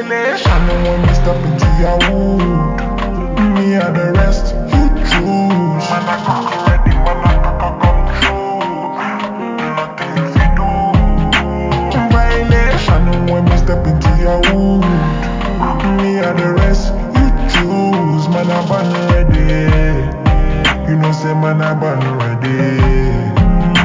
Violation when we step into your wood. Me and the rest, you choose. Man, I cock ready, man, I cock come true. Nothing if you do. Violation when we step into your wood. Me and the rest, you choose. Man, I born ready. You know, say man, I born ready.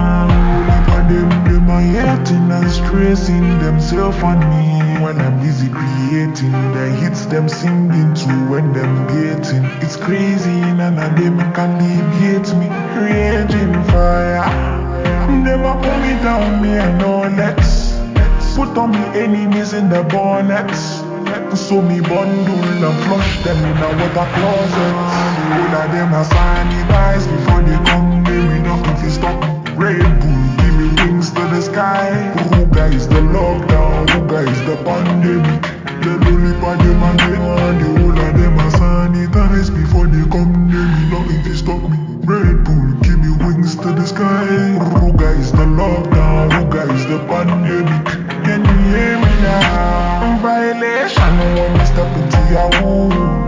Them are hating and stressing themselves on me when I'm busy creating. The hits them singing to when them getting. It's crazy, none of them can alleviate me. Raging fire. Them a pull me down, me and no legs. Put on me enemies in the bonnets. So me bundle and flush them in a water closet. All of them are sanitized before they come. Maybe nothing to stop me. Red Bull, give me wings to the sky. Ruga is the lockdown, Ruga is the pandemic. The lonely part them again, and the whole of them are sanitized before they come. Maybe nothing to stop me. Red Bull, give me wings to the sky. Ruga is the lockdown, Ruga is the pandemic. Can you hear me now? Violation when we step into your wood.